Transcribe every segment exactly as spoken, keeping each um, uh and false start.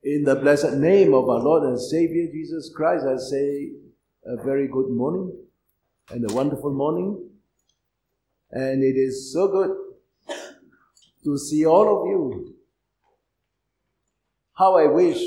In the blessed name of our Lord and Savior Jesus Christ, I say a very good morning and a wonderful morning. And it is so good to see all of you. How I wish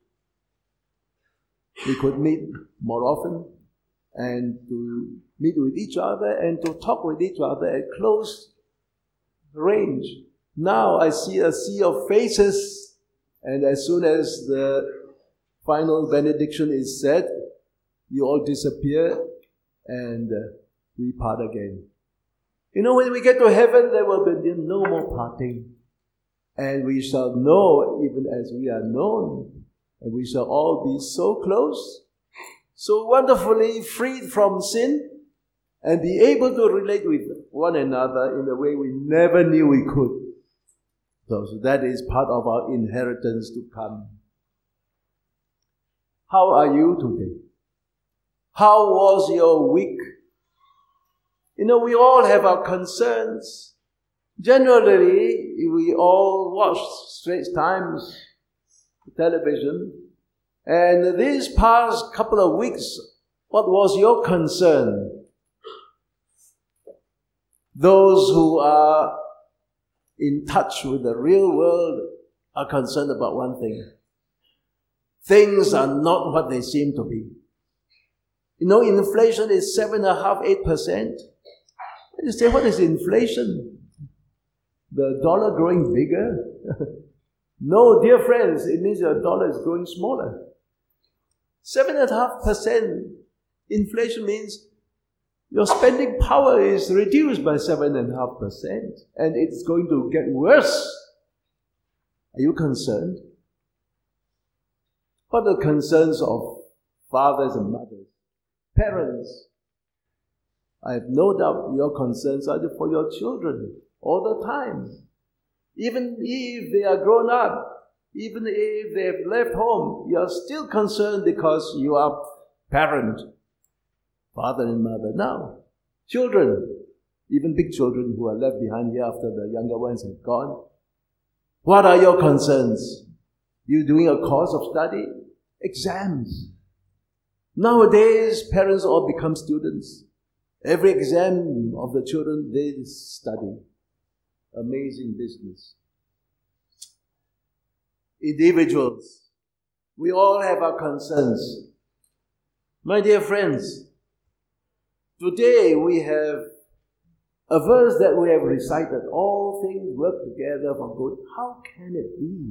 we could meet more often and to meet with each other and to talk with each other at close range. Now I see a sea of faces, and as soon as the final benediction is said, you all disappear and uh, we part again. You know, when we get to heaven, there will be no more parting. And we shall know even as we are known. And we shall all be so close, so wonderfully freed from sin, and be able to relate with one another in a way we never knew we could. So, so that is part of our inheritance to come. How are you today? How was your week? You know, we all have our concerns. Generally, we all watch Straits Times television, and these past couple of weeks, what was your concern? Those who are in touch with the real world are concerned about one thing. Things are not what they seem to be. You know, inflation is seven and a half, eight percent. You say, what is inflation? The dollar growing bigger? No, dear friends, it means your dollar is growing smaller. Seven and a half percent inflation means your spending power is reduced by seven and a half percent, and it's going to get worse. Are you concerned? What are the concerns of fathers and mothers, parents? I have no doubt your concerns are for your children all the time. Even if they are grown up, even if they have left home, you are still concerned because you are parent, father and mother. Now, children, even big children who are left behind here after the younger ones have gone, what are your concerns? You doing a course of study? Exams. Nowadays, parents all become students. Every exam of the children, they study. Amazing business. Individuals, we all have our concerns. My dear friends, today we have a verse that we have recited. All things work together for good. How can it be?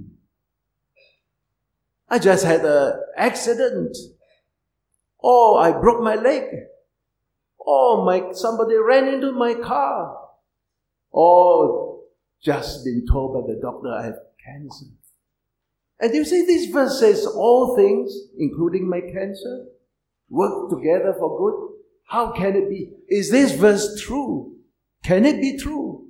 I just had an accident. Or I broke my leg. Or my, somebody ran into my car. Or just been told by the doctor I have cancer. And you see, this verse says all things, including my cancer, work together for good. How can it be? Is this verse true? Can it be true?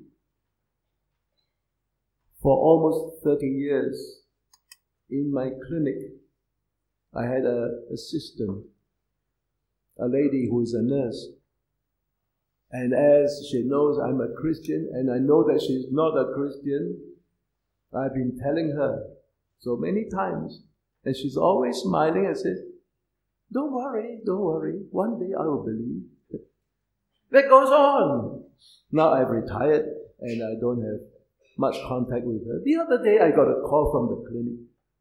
For almost thirty years, in my clinic, I had an assistant, a lady who is a nurse. And as she knows I'm a Christian, and I know that she's not a Christian, I've been telling her so many times, and she's always smiling and says, don't worry, don't worry, one day I will believe. That goes on. Now I've retired, and I don't have much contact with her. The other day I got a call from the clinic.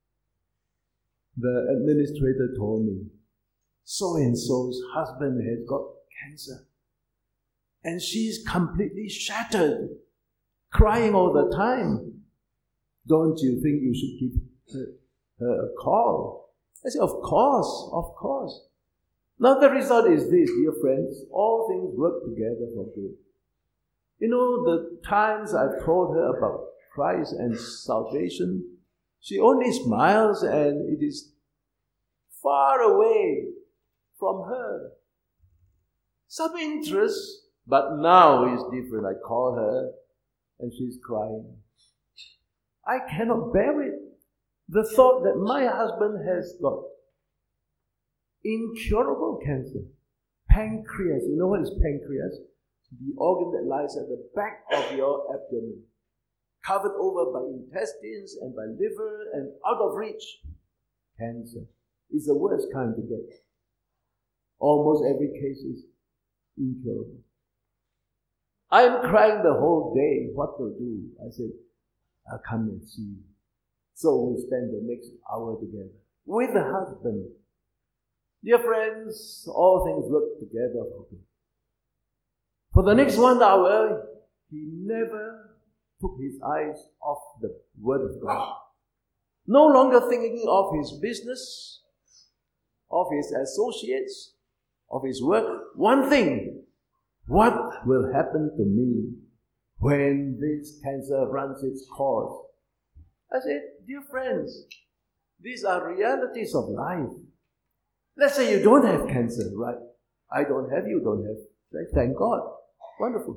The administrator told me, so-and-so's husband has got cancer. And she's completely shattered, crying all the time. Don't you think you should give her, her a call? I said, of course, of course. Now the result is this, dear friends, all things work together for good. You know, the times I've told her about Christ and salvation, she only smiles, and it is far away from her. Some interest, but now is different. I call her and she's crying. I cannot bear it. The thought that my husband has got incurable cancer. Pancreas. You know what is pancreas? The organ that lies at the back of your abdomen. Covered over by intestines and by liver and out of reach. cancer. It's the worst kind to get. Almost every case is incurable. I'm crying the whole day. What to do? I said, I'll come and see you. So we spend the next hour together with the husband. Dear friends, all things work together for good. For the next one hour, he never took his eyes off the Word of God. No longer thinking of his business, of his associates, of his work. One thing, what will happen to me when this cancer runs its course? I said, dear friends, these are realities of life. Let's say you don't have cancer, right? I don't have, you don't have. Thank God. Wonderful.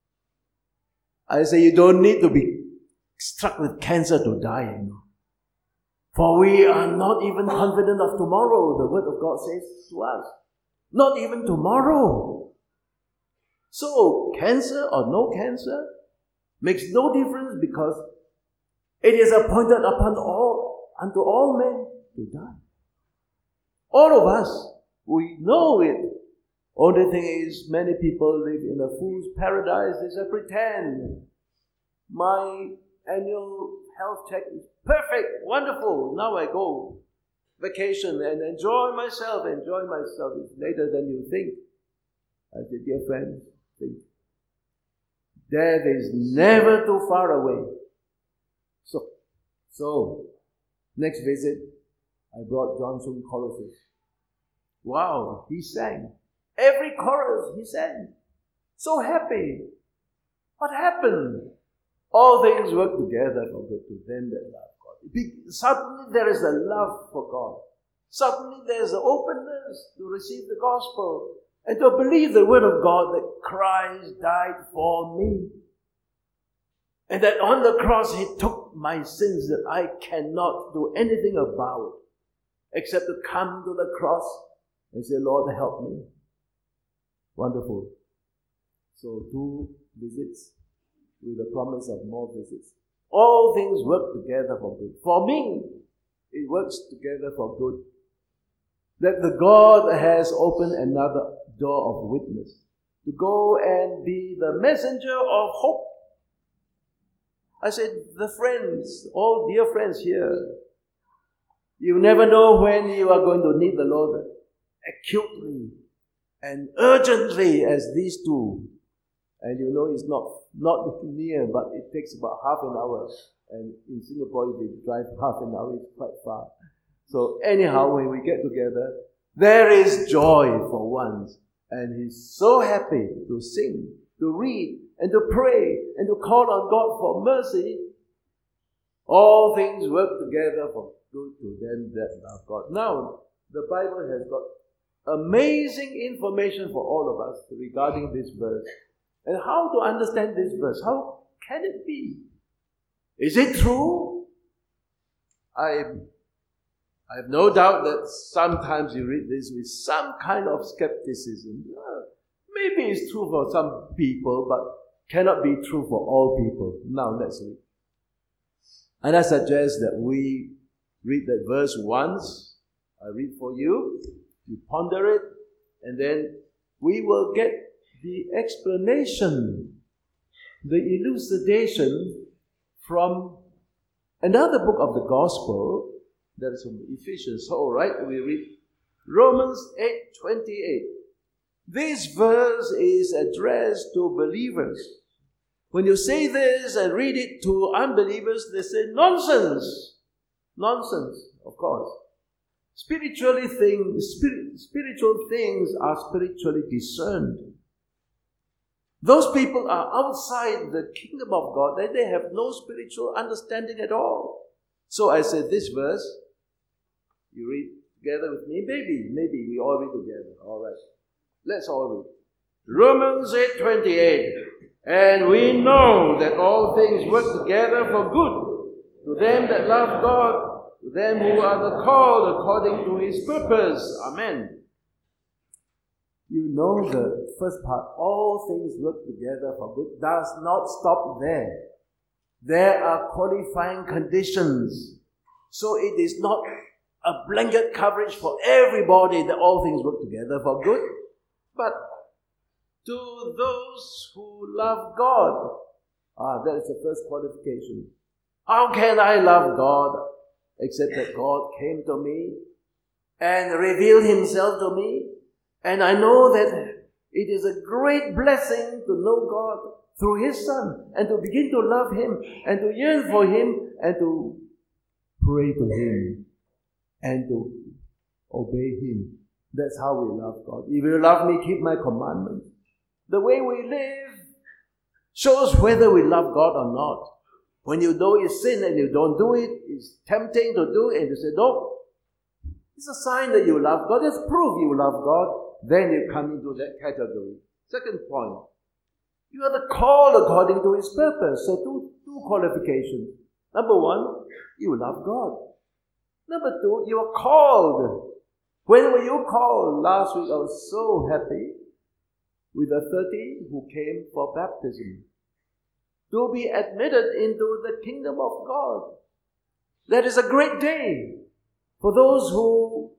I say you don't need to be struck with cancer to die, you know. For we are not even confident of tomorrow, the Word of God says to us. Not even tomorrow. So, cancer or no cancer makes no difference because it is appointed upon all, unto all men to die. All of us, we know it. Only thing is, many people live in a fool's paradise. They say, pretend. My annual health check is perfect, wonderful. Now I go vacation and enjoy myself. Enjoy myself. It's later than you think. I said, dear friends, think. Death is never too far away. So, so next visit, I brought Johnson choruses. Wow, he sang. Every chorus he sang. So happy. What happened? All things work together for good to them that love God. Suddenly there is a love for God. Suddenly there is an openness to receive the gospel and to believe the word of God that Christ died for me. And that on the cross he took my sins that I cannot do anything about except to come to the cross and say, Lord, help me. Wonderful. So two visits with the promise of more visits. All things work together for good. For me, it works together for good. That the God has opened another door of witness to go and be the messenger of hope. I said, the friends, all dear friends here, you never know when you are going to need the Lord acutely and urgently as these two. And you know it's not, not near, but it takes about half an hour. And in Singapore, if you drive half an hour, it's quite far. So anyhow, when we get together, there is joy for once. And he's so happy to sing, to read, and to pray, and to call on God for mercy. All things work together for good to them that love God. Now, the Bible has got amazing information for all of us regarding this verse. And how to understand this verse? How can it be? Is it true? I, I have no doubt that sometimes you read this with some kind of skepticism. Uh, maybe it's true for some people, but cannot be true for all people. Now let's read. And I suggest that we read that verse once. I read for you. You ponder it, and then we will get the explanation, the elucidation from another book of the Gospel, that is from Ephesians. So, all right, we read Romans eight twenty-eight. This verse is addressed to believers. When you say this and read it to unbelievers, they say, nonsense. Nonsense, of course. Spiritually things, spirit, spiritual things are spiritually discerned. Those people are outside the kingdom of God. They, they have no spiritual understanding at all. So I said this verse, you read together with me? Maybe, maybe we all read together. All right. Let's all read. Romans eight twenty-eight. And we know that all things work together for good to them that love God, to them who are the called according to his purpose. Amen. You know the first part, all things work together for good, does not stop there. There are qualifying conditions. So it is not a blanket coverage for everybody that all things work together for good. But to those who love God, ah, that is the first qualification. How can I love God except that God came to me and revealed himself to me? And I know that it is a great blessing to know God through his Son and to begin to love him and to yearn for him and to pray to him and to obey him. That's how we love God. If you love me, keep my commandments. The way we live shows whether we love God or not. When you know it's sin and you don't do it, it's tempting to do it and you say, no, it's a sign that you love God. It's proof you love God. Then you come into that category. Second point, you are the called according to his purpose. So two, two qualifications. Number one, you love God. Number two, you are called. When were you called? Last week I was so happy with the thirty who came for baptism to be admitted into the kingdom of God. That is a great day for those who,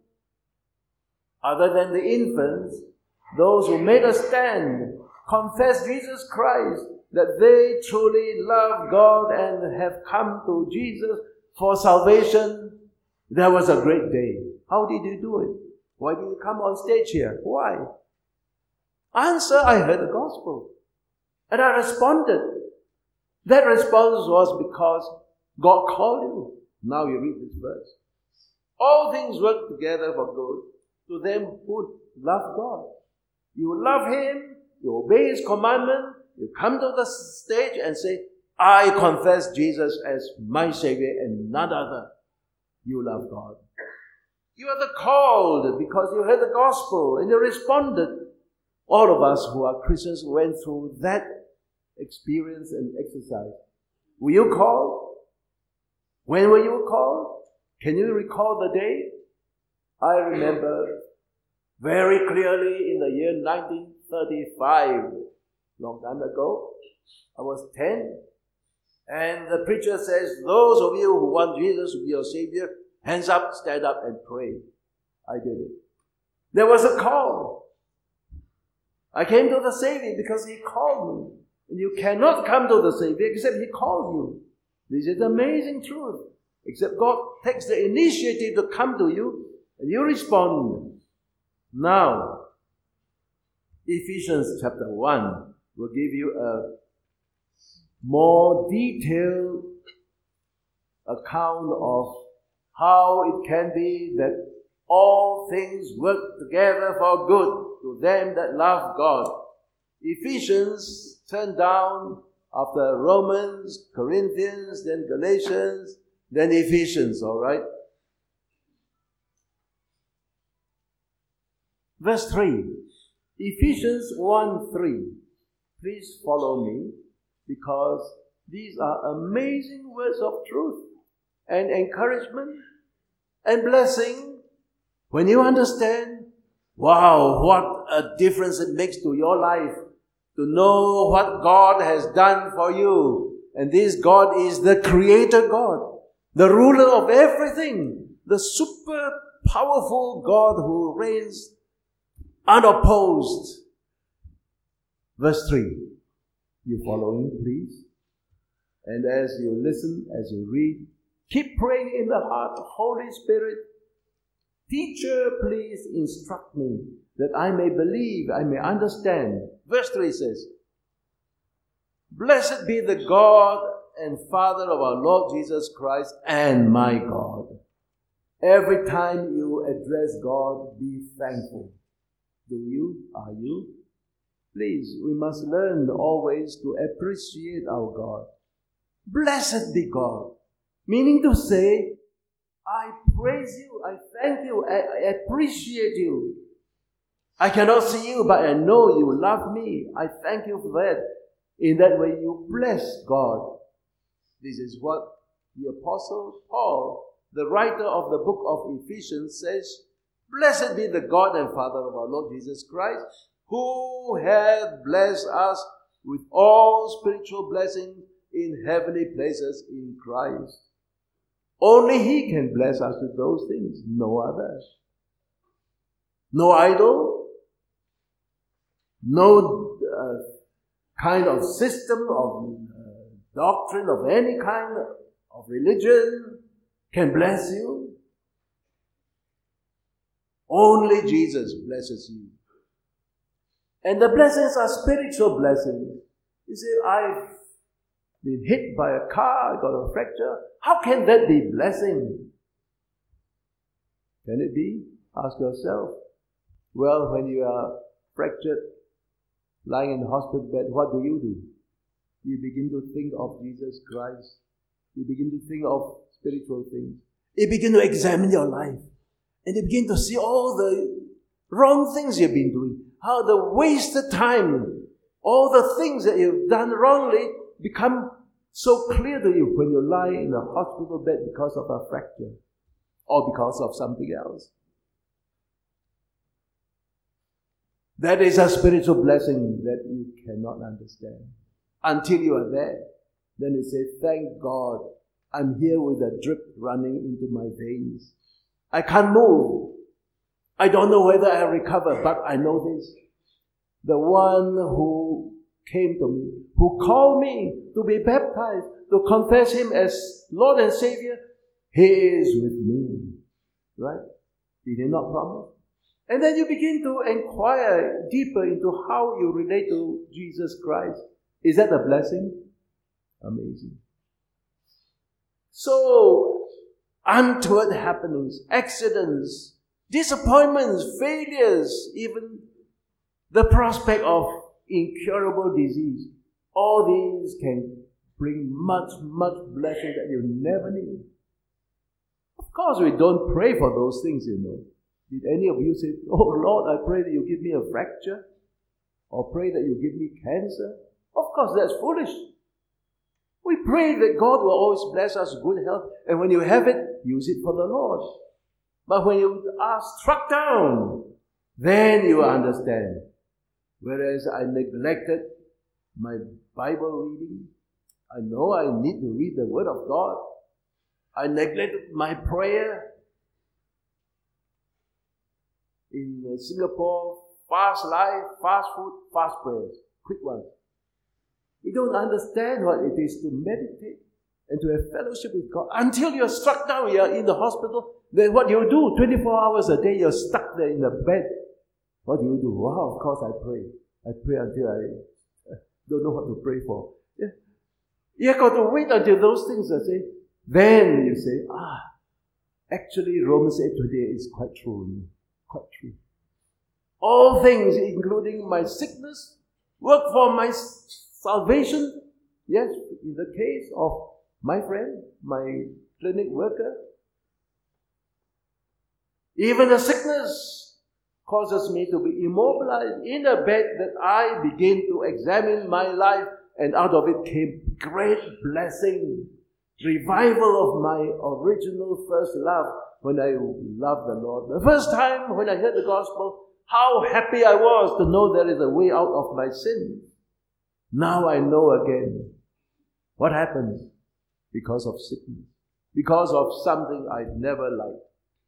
other than the infants, those who made a stand, confess Jesus Christ, that they truly love God and have come to Jesus for salvation. That was a great day. How did you do it? Why did you come on stage here? Why? Answer, I heard the gospel. And I responded. That response was because God called you. Now you read this verse. All things work together for good to them who love God. You love him, you obey his commandment, you come to the stage and say, I confess Jesus as my Savior and none other. You love God. You are the called because you heard the gospel and you responded. All of us who are Christians went through that experience and exercise. Were you called? When were you called? Can you recall the day? I remember very clearly in the year nineteen thirty-five, long time ago. I was ten. And the preacher says, those of you who want Jesus to be your Savior, hands up, stand up and pray. I did it. There was a call. I came to the Savior because he called me. And you cannot come to the Savior except he called you. This is amazing truth. Except God takes the initiative to come to you and you respond. Now, Ephesians chapter one will give you a more detailed account of how it can be that all things work together for good to them that love God. Ephesians, turn down after Romans, Corinthians, then Galatians, then Ephesians, all right? Verse three, Ephesians one three. Please follow me because these are amazing words of truth and encouragement and blessing. When you understand, wow, what a difference it makes to your life to know what God has done for you. And this God is the Creator God, the ruler of everything, the super powerful God who reigns unopposed. Verse three. You following, please? And as you listen, as you read, keep praying in the heart, Holy Spirit, teacher, please instruct me that I may believe, I may understand. Verse three says, blessed be the God and Father of our Lord Jesus Christ and my God. Every time you address God, be thankful. Do you? Are you? Please, we must learn always to appreciate our God. Blessed be God. Meaning to say, I praise you, I thank you, I, I appreciate you. I cannot see you, but I know you love me. I thank you for that. In that way, you bless God. This is what the Apostle Paul, the writer of the book of Ephesians, says, blessed be the God and Father of our Lord Jesus Christ, who hath blessed us with all spiritual blessings in heavenly places in Christ. Only He can bless us with those things, no others. No idol, no uh, kind of system of uh, doctrine of any kind of religion can bless you. Only Jesus blesses you. And the blessings are spiritual blessings. You say, I've been hit by a car, I got a fracture. How can that be blessing? Can it be? Ask yourself. Well, when you are fractured, lying in the hospital bed, what do you do? You begin to think of Jesus Christ. You begin to think of spiritual things. You begin to examine your life. And you begin to see all the wrong things you've been doing. How the wasted time, all the things that you've done wrongly become so clear to you when you lie in a hospital bed because of a fracture or because of something else. That is a spiritual blessing that you cannot understand. Until you are there, then you say, thank God, I'm here with a drip running into my veins. I can't move. I don't know whether I'll recover, but I know this. The one who came to me, who called me to be baptized, to confess Him as Lord and Savior, He is with me. Right? Did He not promise? And then you begin to inquire deeper into how you relate to Jesus Christ. Is that a blessing? Amazing. So, untoward happenings, accidents, disappointments, failures, even the prospect of incurable disease, all these can bring much, much blessing that you never knew. Of course, we don't pray for those things, you know. Did any of you say, oh Lord, I pray that you give me a fracture? Or pray that you give me cancer? Of course, that's foolish. We pray that God will always bless us with good health, and when you have it, use it for the Lord. But when you are struck down, then you understand. Whereas I neglected my Bible reading, I know I need to read the Word of God. I neglected my prayer. In Singapore, fast life, fast food, fast prayers, quick ones. We don't understand what it is to meditate and to have fellowship with God. Until you're struck down, you're in the hospital, then what do you do? twenty-four hours a day, you're stuck there in the bed. What do you do? Wow, of course I pray. I pray until I don't know what to pray for. Yeah. You got to wait until those things are said. Then you say, ah, actually Romans eight today is quite true. Quite true. All things, including my sickness, work for my salvation. Yes, in the case of my friend, my clinic worker. Even the sickness causes me to be immobilized in a bed that I begin to examine my life, and out of it came great blessing. Revival of my original first love when I loved the Lord. The first time when I heard the gospel, how happy I was to know there is a way out of my sin. Now I know again what happens because of sickness, because of something I never liked.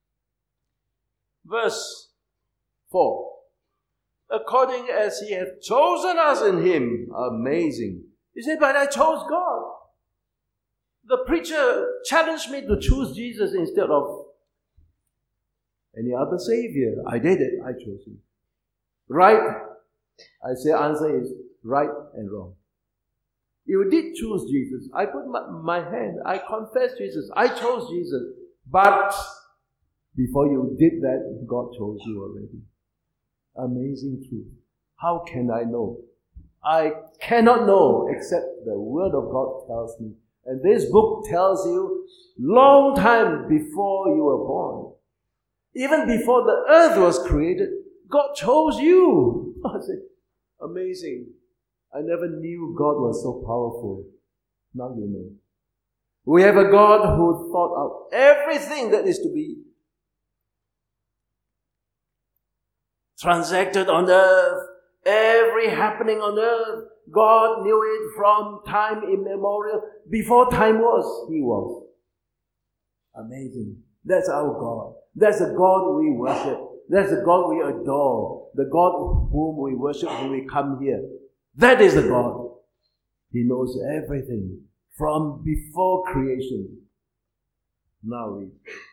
Verse four. According as He hath chosen us in Him. Amazing. He said, but I chose God. The preacher challenged me to choose Jesus instead of any other Savior. I did it. I chose Him. Right? I say answer is right and wrong. You did choose Jesus. I put my, my hand. I confessed Jesus. I chose Jesus. But before you did that, God chose you already. Amazing truth. How can I know? I cannot know except the Word of God tells me. And this book tells you long time before you were born. Even before the earth was created, God chose you. I said, amazing. I never knew God was so powerful. Now you know. We have a God who thought out everything that is to be transacted on earth, every happening on earth. God knew it from time immemorial. Before time was, He was. Amazing. That's our God. That's the God we worship. That's the God we adore. The God whom we worship when we come here. That is the God. He knows everything from before creation. Now read.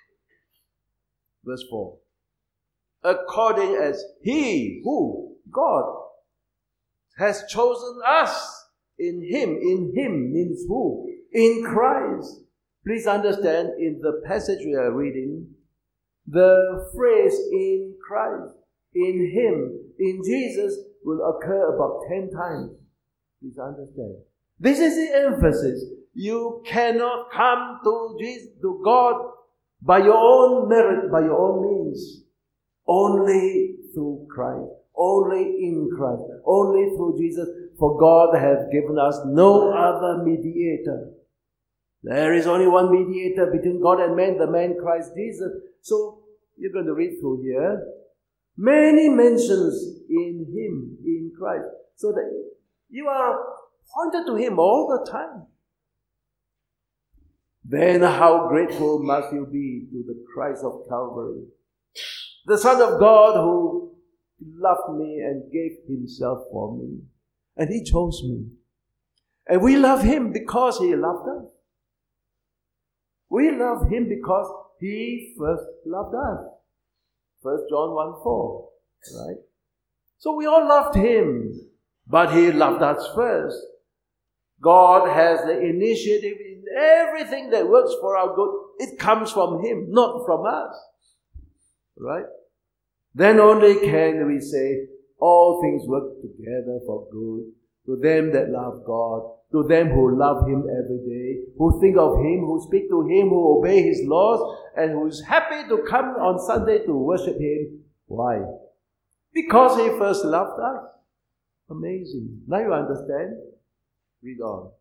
Verse four. According as He, who? God, has chosen us in Him. In Him means who? In Christ. Please understand, in the passage we are reading, the phrase in Christ, in Him, in Jesus will occur about ten times. Please understand. This is the emphasis. You cannot come to Jesus, to God by your own merit, by your own means. Only through Christ. Only in Christ. Only through Jesus. For God has given us no other mediator. There is only one mediator between God and man, the man Christ Jesus. So, you're going to read through here. Many mentions in Him, in Christ. So that you are pointed to Him all the time. Then how grateful must you be to the Christ of Calvary, the Son of God who loved me and gave Himself for me. And He chose me. And we love Him because He loved us. We love Him because He first loved us. First John one four, right? So we all loved Him, but He loved us first. God has the initiative in everything that works for our good. It comes from Him, not from us. Right? Then only can we say, all things work together for good to them that love God, to them who love Him every day, who think of Him, who speak to Him, who obey His laws, and who is happy to come on Sunday to worship Him. Why? Because He first loved us. Amazing. Now you understand? Read on.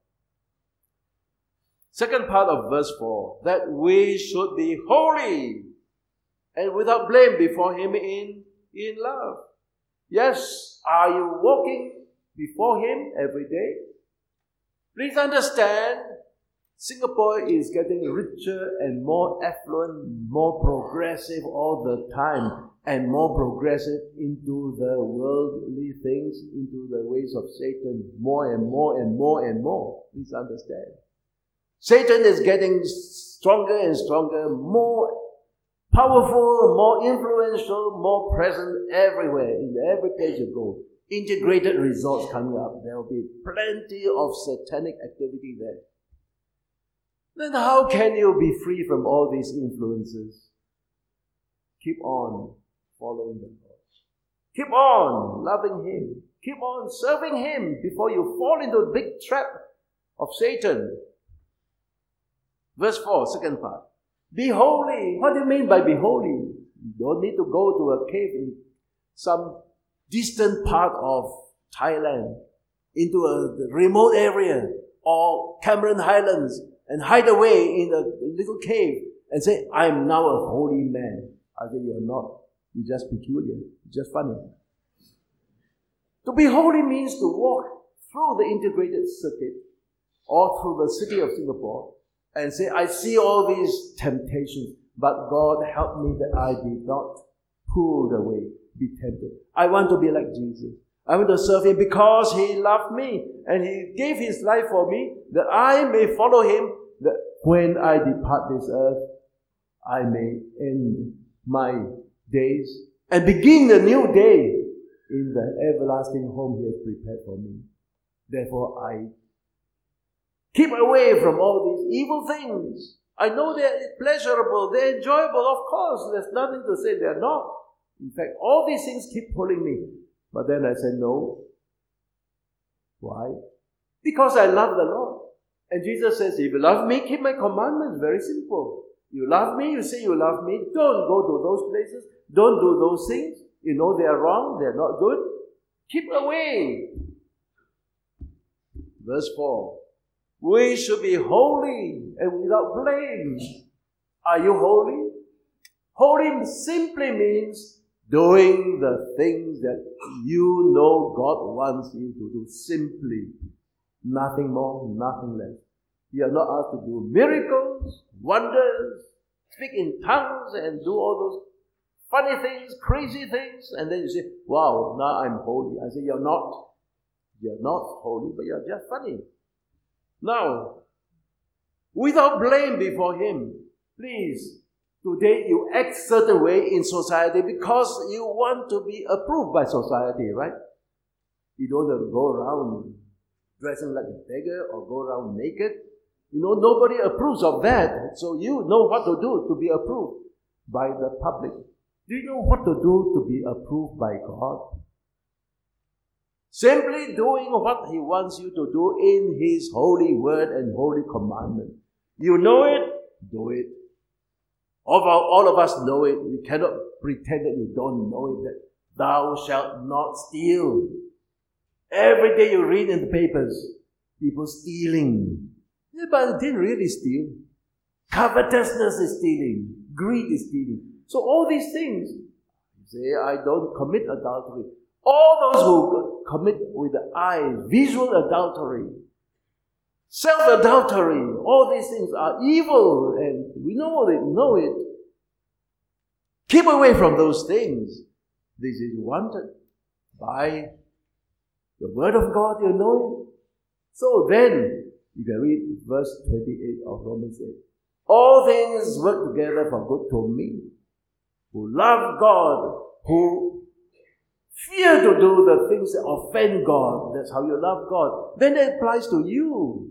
Second part of verse four, that we should be holy and without blame before Him in, in love. Yes, are you walking before Him every day? Please understand, Singapore is getting richer and more affluent, more progressive all the time, and more progressive into the worldly things, into the ways of Satan, more and more and more and more. Please understand. Satan is getting stronger and stronger, more powerful, more influential, more present everywhere, in every place you go. Integrated resorts coming up. There will be plenty of satanic activity there. Then how can you be free from all these influences? Keep on following the Lord. Keep on loving Him. Keep on serving Him before you fall into the big trap of Satan. Verse four, second part. Be holy. What do you mean by be holy? You don't need to go to a cave in some distant part of Thailand, into a remote area, or Cameron Highlands, and hide away in a little cave and say, I am now a holy man. I say, you're not. You're just peculiar. You're just funny. To be holy means to walk through the integrated circuit or through the city of Singapore and say, I see all these temptations, but God help me that I be not pulled away, be tempted. I want to be like Jesus. I want to serve Him because He loved me and He gave His life for me that I may follow Him, that when I depart this earth, I may end my days and begin a new day in the everlasting home He has prepared for me. Therefore, I keep away from all these evil things. I know they're pleasurable, they're enjoyable, of course. There's nothing to say they're not. In fact, all these things keep pulling me. But then I said, no. Why? Because I love the Lord. And Jesus says, if you love me, keep my commandments. Very simple. You love me, you say you love me. Don't go to those places. Don't do those things. You know they are wrong, they are not good. Keep away. Verse four. We should be holy and without blame. Are you holy? Holy simply means doing the things that you know God wants you to do. Simply. Nothing more, nothing less. You are not asked to do miracles, wonders, speak in tongues and do all those funny things, crazy things, and then you say, wow, now I'm holy. I say, you're not. You're not holy, but you're just funny. Now, without blame before Him, please, today you act certain way in society because you want to be approved by society, right? You don't have to go around dressing like a beggar or go around naked. You know, nobody approves of that. So you know what to do to be approved by the public. Do you know what to do to be approved by God? Simply doing what He wants you to do in His holy word and holy commandment. You know it, do it. All of, our, all of us know it. We cannot pretend that you don't know it. That thou shalt not steal. Every day you read in the papers, people stealing. Yeah, but they didn't really steal. Covetousness is stealing. Greed is stealing. So all these things, you say, I don't commit adultery. All those who commit with the eyes, visual adultery, self-adultery, all these things are evil, and we know it, know it. Keep away from those things. This is wanted by the Word of God, you know it. So then, you can read verse twenty-eight of Romans eight. All things work together for good to me, who love God, who fear to do the things that offend God. That's how you love God. Then it applies to you.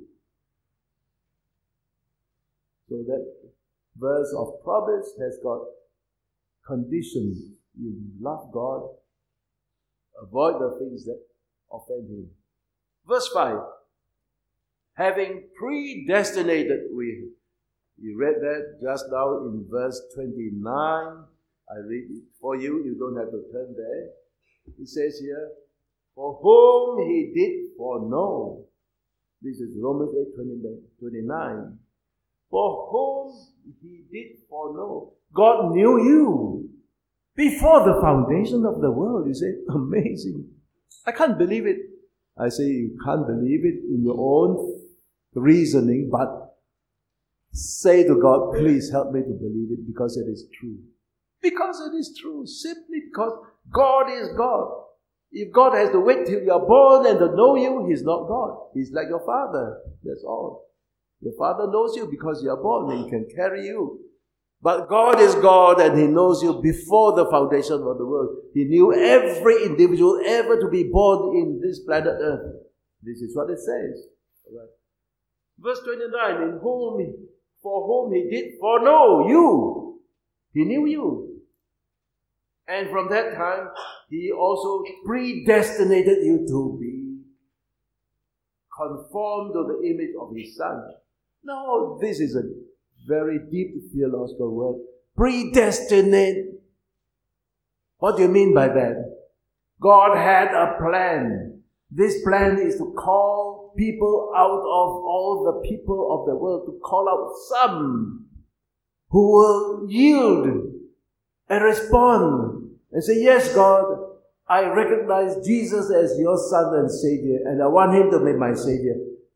So that verse of promise has got conditions. You love God. Avoid the things that offend Him. Verse five. Having predestinated, we you read that just now in verse twenty-nine. I read it for you. You don't have to turn there. It says here, for whom He did foreknow. This is Romans eight twenty-nine. For whom He did foreknow. God knew you before the foundation of the world. You say, amazing. I can't believe it. I say, you can't believe it in your own reasoning, but say to God, please help me to believe it because it is true. Because it is true. Simply because God is God. If God has to wait till you are born and to know you, He's not God. He's like your father. That's all. Your father knows you because you are born and He can carry you. But God is God and He knows you before the foundation of the world. He knew every individual ever to be born in this planet Earth. This is what it says. All right. Verse twenty-nine, in whom, he, for whom He did foreknow you. He knew you. And from that time, He also predestinated you to be conformed to the image of His Son. Now, this is a very deep theological word. Predestinate. What do you mean by that? God had a plan. This plan is to call people out of all the people of the world, to call out some who will yield and respond and say, yes, God, I recognize Jesus as your Son and Savior, and I want Him to be my Savior.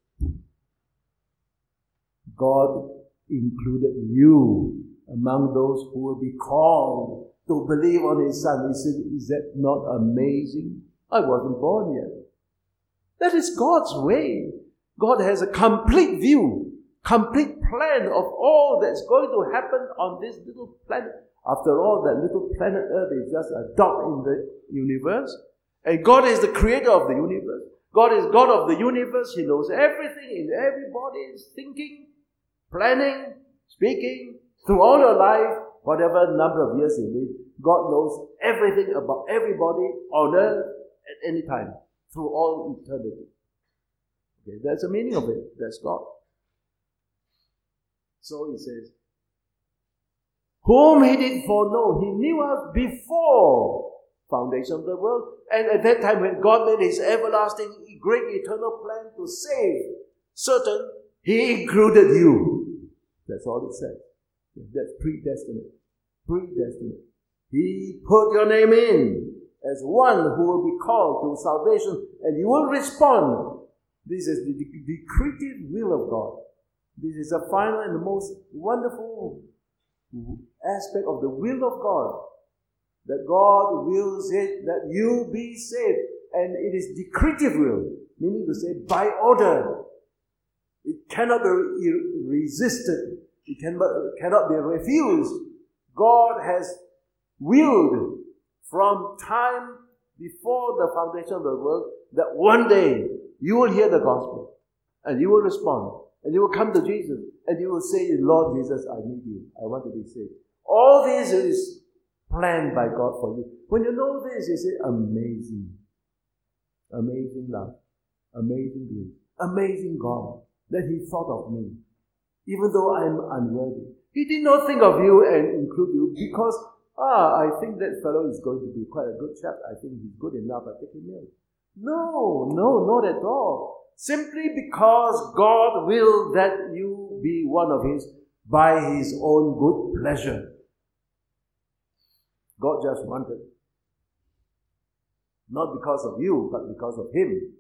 God included you among those who will be called to believe on His Son. He said, is that not amazing? I wasn't born yet. That is God's way. God has a complete view, complete plan of all that's going to happen on this little planet. After all, that little planet Earth is just a dot in the universe. And God is the creator of the universe. God is God of the universe. He knows everything in everybody's thinking, planning, speaking, through all your life, whatever number of years you live. God knows everything about everybody on earth at any time, through all eternity. Okay, that's the meaning of it. That's God. So He says, whom He did foreknow. He knew us before foundation of the world. And at that time when God made His everlasting, great eternal plan to save certain, He included you. That's all it says. That's predestinate. Predestinate. He put your name in as one who will be called to salvation, and you will respond. This is the decretive will of God. This is the final and the most wonderful aspect of the will of God. That God wills it that you be saved. And it is decretive will, meaning to say by order. It cannot be resisted. It cannot be refused. God has willed from time before the foundation of the world that one day you will hear the gospel and you will respond and you will come to Jesus and you will say, Lord Jesus, I need you. I want to be saved. All this is planned by God for you. When you know this, you say, amazing. Amazing love. Amazing grace. Amazing God that He thought of me. Even though I am unworthy. He did not think of you and include you because, ah, I think that fellow is going to be quite a good chap. I think he's good enough. I take him in. No, no, not at all. Simply because God willed that you be one of His by His own good pleasure. God just wanted. Not because of you, but because of Him.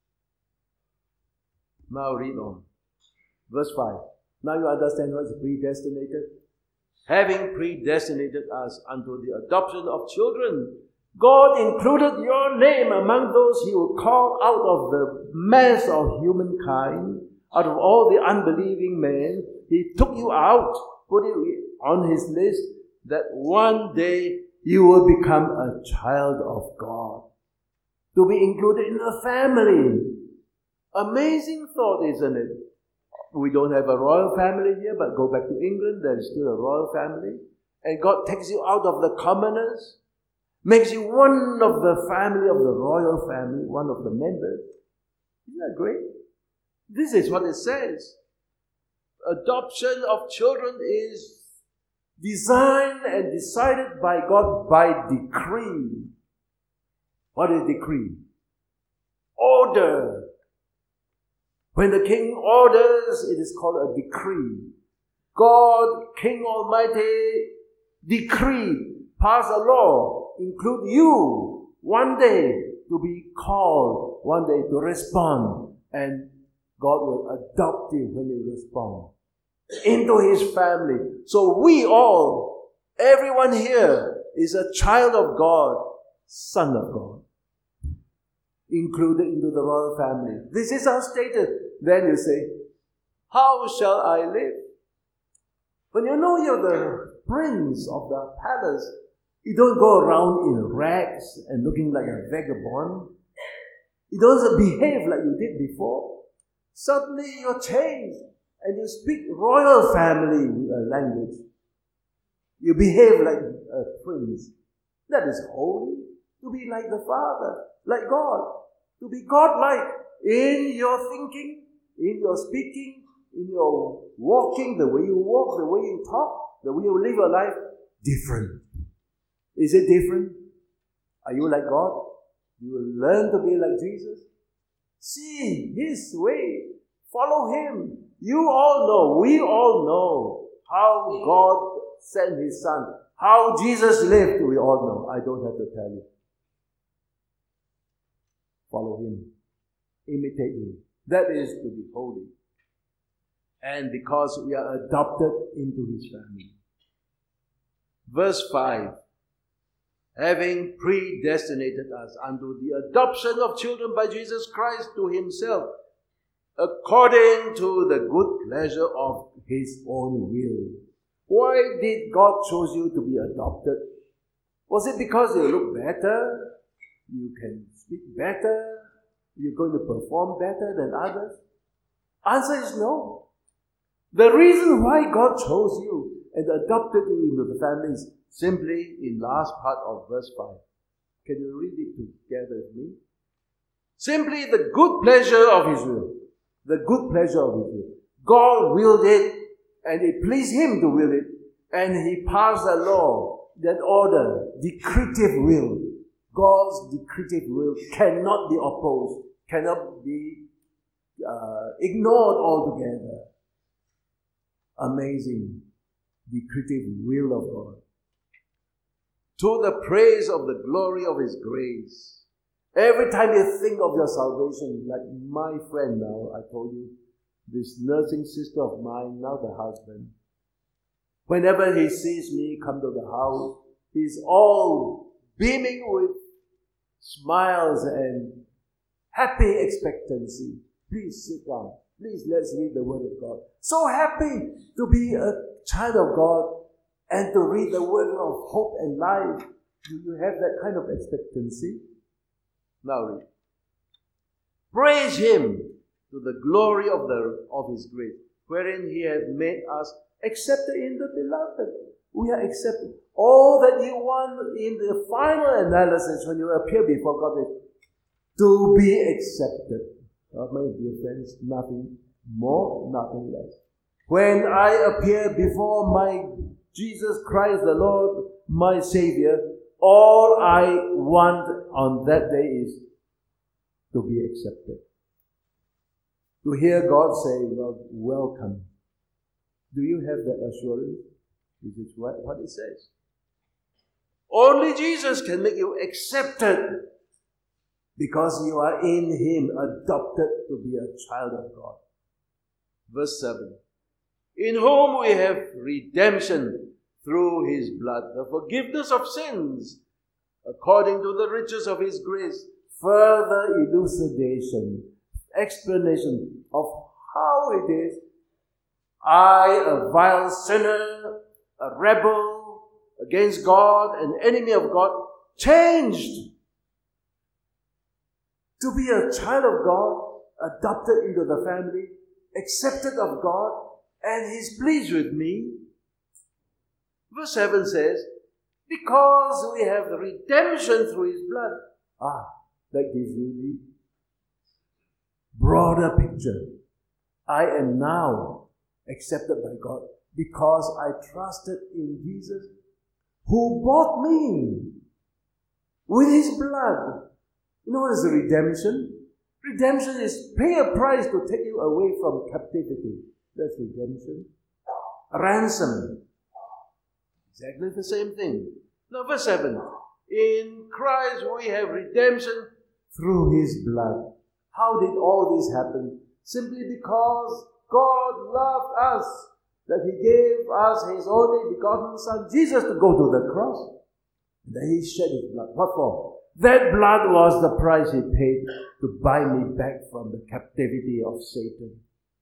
Now read on. Verse five. Now you understand what is predestinated? Having predestinated us unto the adoption of children, God included your name among those He will call out of the mass of humankind, out of all the unbelieving men. He took you out, put you on His list, that one day you will become a child of God. To be included in the family. Amazing thought, isn't it? We don't have a royal family here, but go back to England, there is still a royal family. And God takes you out of the commoners, makes you one of the family of the royal family, one of the members. Isn't that great? This is what it says. Adoption of children is designed and decided by God by decree. What is decree? Order. When the king orders, it is called a decree. God, King Almighty, decree, pass a law, include you one day to be called, one day to respond, and God will adopt you when you respond into His family. So we all, everyone here is a child of God, son of God, included into the royal family. This is our status. Then you say, how shall I live? When you know you're the prince of the palace, you don't go around in rags and looking like a vagabond. You don't behave like you did before. Suddenly you're changed and you speak royal family language. You behave like a prince. That is holy. To be like the Father, like God. To be God-like in your thinking, in your speaking, in your walking, the way you walk, the way you talk, the way you live your life. Different. Is it different? Are you like God? You will learn to be like Jesus. See His way. Follow Him. You all know, we all know how God sent His Son. How Jesus lived, we all know. I don't have to tell you. Follow Him. Imitate Him. That is to be holy. And because we are adopted into His family. Verse five. Having predestinated us unto the adoption of children by Jesus Christ to Himself, according to the good pleasure of His own will. Why did God choose you to be adopted? Was it because you look better? You can speak better? You're going to perform better than others? Answer is no. The reason why God chose you and adopted you into the family is simply in last part of verse five. Can you read it together with me? Simply the good pleasure of His will. The good pleasure of His will. God willed it, and it pleased Him to will it, and He passed a law, that order, decretive will. God's decretive will cannot be opposed, cannot be uh, ignored altogether. Amazing decretive will of God. To the praise of the glory of His grace. Every time you think of your salvation, like my friend now, I told you, this nursing sister of mine, now the husband, Whenever he sees me come to the house, he's all beaming with smiles and happy expectancy. Please sit down. Please, let's read the Word of God. So happy to be a child of God and to read the Word of hope and life. Do you have that kind of expectancy? Now read. Praise Him to the glory of the of His grace, wherein He hath made us accepted in the Beloved. We are accepted. All that you want in the final analysis when you appear before God is to be accepted. Oh, my dear friends, nothing more, nothing less. When I appear before my Jesus Christ the Lord, my Savior, all I want on that day is to be accepted. To hear God say, well, welcome. Do you have that assurance? This is what, what it says. Only Jesus can make you accepted because you are in Him, adopted to be a child of God. Verse seven. In whom we have redemption through His blood, the forgiveness of sins, according to the riches of His grace. Further elucidation, explanation of how it is I, a vile sinner, a rebel against God, an enemy of God, changed to be a child of God, adopted into the family, accepted of God, and He's pleased with me. Verse seven says, because we have redemption through His blood. Ah, that gives you the broader picture. I am now accepted by God because I trusted in Jesus, who bought me with His blood. You know what is redemption? Redemption is pay a price to take you away from captivity. That's redemption. A ransom. Exactly the same thing. Now verse seven. In Christ we have redemption through His blood. How did all this happen? Simply because God loved us, that He gave us His only begotten Son, Jesus, to go to the cross. And then He shed His blood. What for? That blood was the price He paid to buy me back from the captivity of Satan.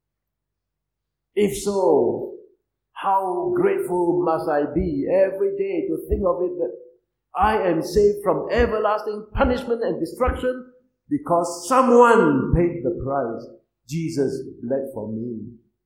If so, how grateful must I be every day to think of it that I am saved from everlasting punishment and destruction because someone paid the price. Jesus bled for me.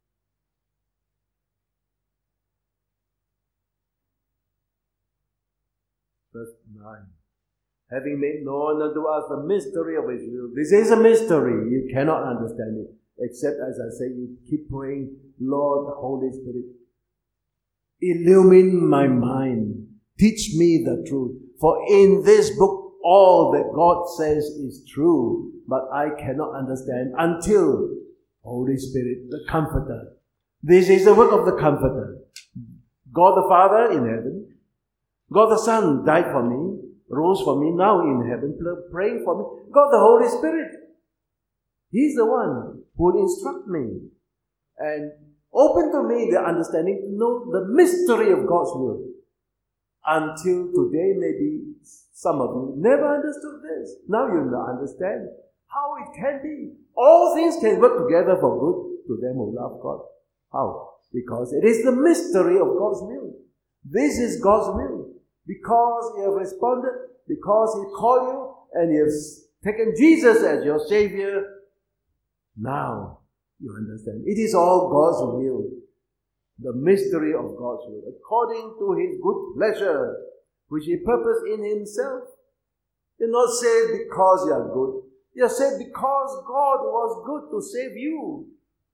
Verse nine. Having made known unto us the mystery of His will. This is a mystery. You cannot understand it. Except, as I say, you keep praying, Lord, Holy Spirit, illumine my mind. Teach me the truth. For in this book, all that God says is true. But I cannot understand until Holy Spirit, the Comforter. This is the work of the Comforter. God the Father in heaven. God the Son died for me, rose for me, now in heaven, praying for me. God the Holy Spirit. He's the one who will instruct me and open to me the understanding to know the mystery of God's will. Until today, maybe some of you never understood this. Now you understand how it can be. All things can work together for good to them who love God. How? Because it is the mystery of God's will. This is God's will. Because you have responded, because He called you, and you have taken Jesus as your Savior, now you understand. It is all God's will. The mystery of God's will. According to His good pleasure, which He purposed in Himself. You're not saved because you are good. You're saved because God was good to save you.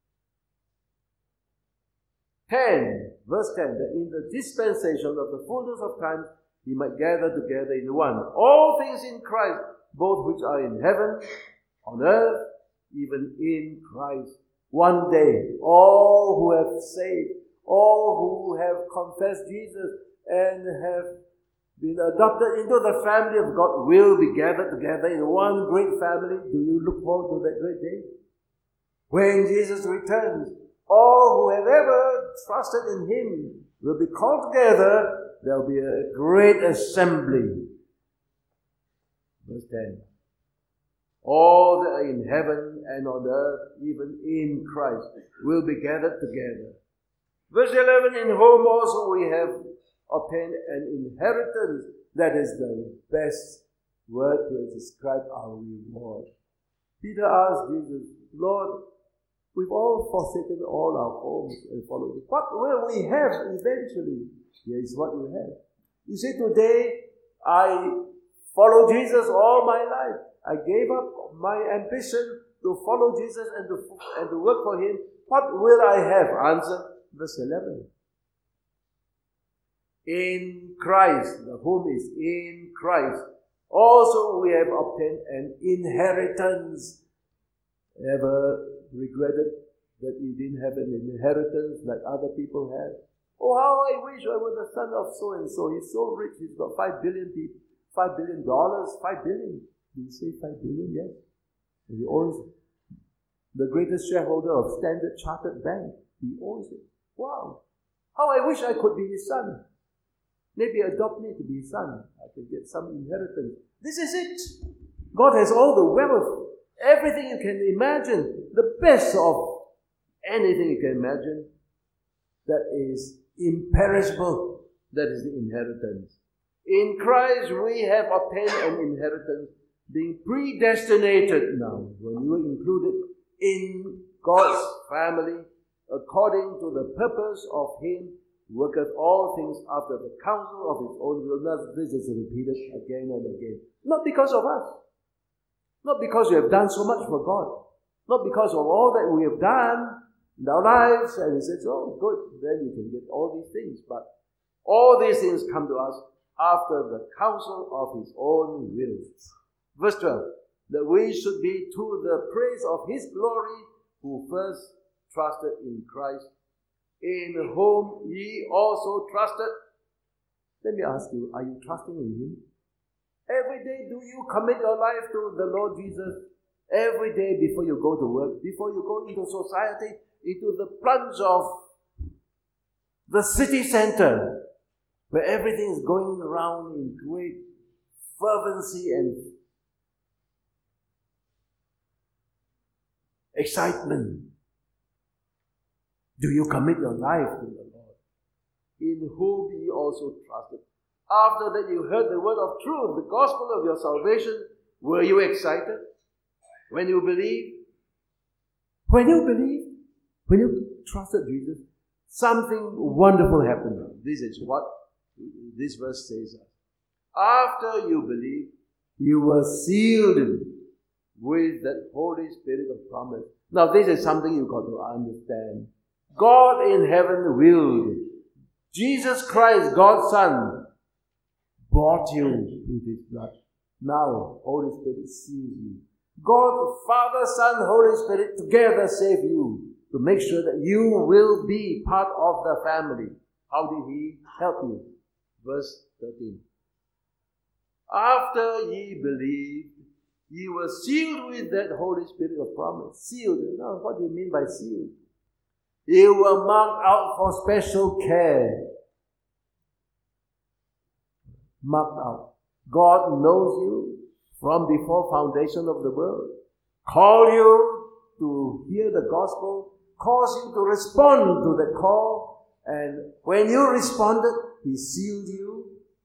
ten, verse ten, that in the dispensation of the fullness of time, He might gather together in one all things in Christ, both which are in heaven, on earth, even in Christ. One day, all who have saved, all who have confessed Jesus and have been adopted into the family of God will be gathered together in one great family. Do you look forward to that great day? When Jesus returns, all who have ever trusted in Him will be called together. There will be a great assembly. Verse ten. All that are in heaven and on earth, even in Christ, will be gathered together. Verse eleven, in whom also we have obtained an inheritance. That is the best word to describe our reward. Peter asked Jesus, Lord, we've all forsaken all our homes and followed you. What will we have eventually? Here is what you have. You say, today I follow Jesus all my life. I gave up my ambition to follow Jesus and to, and to work for Him. What will I have? Answer, verse eleven. In Christ, the whom is in Christ, also we have obtained an inheritance. Ever regretted that you didn't have an inheritance like other people have? Oh, how I wish I were the son of so and so. He's so rich. He's got five billion people, five billion dollars, five billion. Did you say five billion? Yes. And he owns the greatest shareholder of Standard Chartered Bank. He owns it. Wow! How I wish I could be his son. Maybe adopt me to be his son. I can get some inheritance. This is it. God has all the wealth. Everything you can imagine, the best of anything you can imagine, that is imperishable. That is the inheritance. In Christ we have obtained an inheritance, being predestinated now, when you are included in God's family, according to the purpose of Him, worketh all things after the counsel of His own will. This is repeated again and again. Not because of us. Not because we have done so much for God. Not because of all that we have done in our lives. And He says, oh, good, then you can get all these things. But all these things come to us after the counsel of His own will. Verse twelve. That we should be to the praise of His glory, who first trusted in Christ, in whom ye also trusted. Let me ask you, are you trusting in Him? Every day, do you commit your life to the Lord Jesus? Every day before you go to work, before you go into society, into the plunge of the city center, where everything is going around in great fervency and excitement. Do you commit your life to the Lord, in whom ye also trusted? After that you heard the word of truth, the gospel of your salvation, were you excited? When you believed? When you believed? When you trusted Jesus, something wonderful happened. This is what this verse says. After you believed, you were sealed with that Holy Spirit of promise. Now this is something you've got to understand. God in heaven willed. Jesus Christ, God's Son, bought you with His blood. Now, Holy Spirit seals you. God, Father, Son, Holy Spirit together save you to make sure that you will be part of the family. How did He help you? Verse thirteen. After ye believed, ye were sealed with that Holy Spirit of promise. Sealed. Now, what do you mean by sealed? You were marked out for special care. Marked out. God knows you from before foundation of the world. Call you to hear the gospel. Cause you to respond to the call. And when you responded, He sealed you.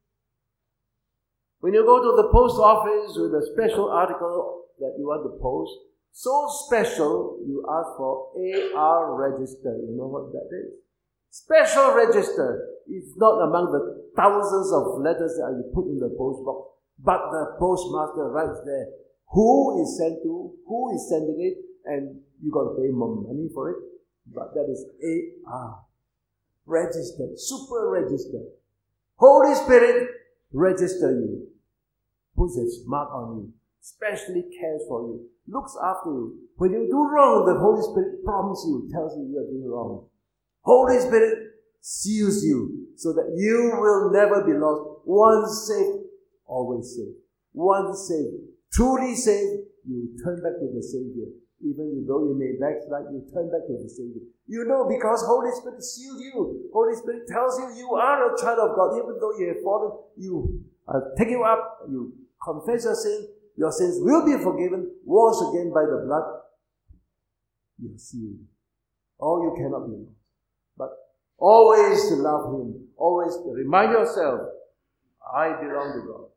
When you go to the post office with a special article that you want to post, so special, you ask for A R register. You know what that is? Special register. It's not among the thousands of letters that you put in the post box, but the postmaster writes there who is sent to, who is sending it, and you got to pay more money for it. But that is A R. Registered. Super registered. Holy Spirit register you. Puts its mark on you. Specially cares for you. Looks after you. When you do wrong, the Holy Spirit prompts you, tells you you are doing wrong. Holy Spirit seals you so that you will never be lost. Once saved, always saved. Once saved, truly saved, you turn back to the Savior. Even though you may backslide, you turn back to the Savior. You know because Holy Spirit sealed you. Holy Spirit tells you you are a child of God. Even though you have fallen, you uh, take you up, you confess your sin, your sins will be forgiven, washed again by the blood. You are sealed. Oh, you cannot be lost. But always to love Him. Always to remind yourself, I belong to God.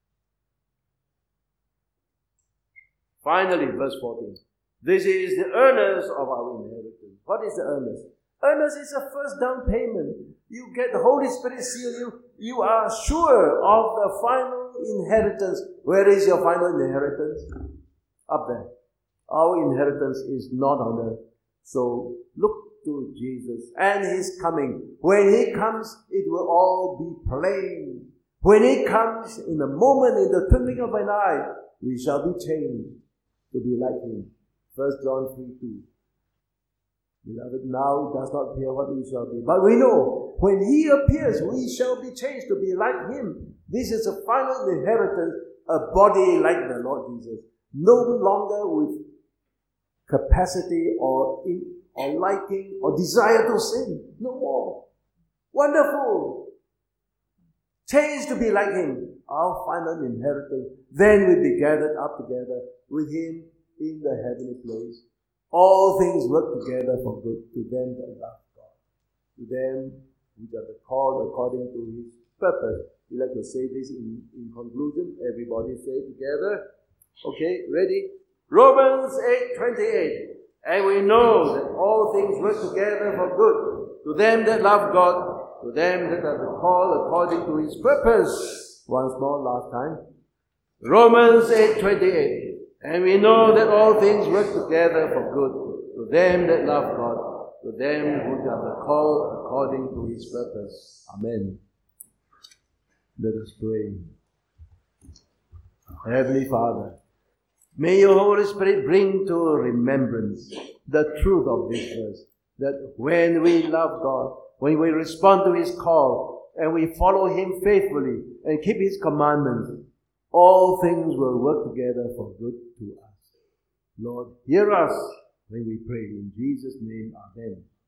Finally, verse fourteen. This is the earnest of our inheritance. What is the earnest? Earnest is a first down payment. You get the Holy Spirit seal you. You are sure of the final inheritance. Where is your final inheritance? Up there. Our inheritance is not on earth. So look to Jesus and His coming. When He comes, it will all be plain. When He comes, in a moment, in the twinkling of an eye, we shall be changed to be like Him. First John three two. Beloved, now it does not appear what we shall be. But we know, when He appears, we shall be changed to be like Him. This is a final inheritance, a body like the Lord Jesus. No longer with capacity or, in, or liking or desire to sin. No more. Wonderful. Changed to be like Him. Our final inheritance. Then we'll be gathered up together with Him in the heavenly place. All things work together for good to them that love God, to them which are called according to His purpose. We like to say this in, in conclusion. Everybody say it together. Okay, ready? Romans eight twenty-eight. And we know that all things work together for good to them that love God, to them that are called according to His purpose. Once more, last time. Romans eight twenty-eight. And we know that all things work together for good to them that love God, to them who are called according to His purpose. Amen. Let us pray. Heavenly Father, may your Holy Spirit bring to remembrance the truth of this verse, that when we love God, when we respond to His call, and we follow Him faithfully and keep His commandments, all things will work together for good to us. Lord, hear us when we pray. In Jesus' name, amen.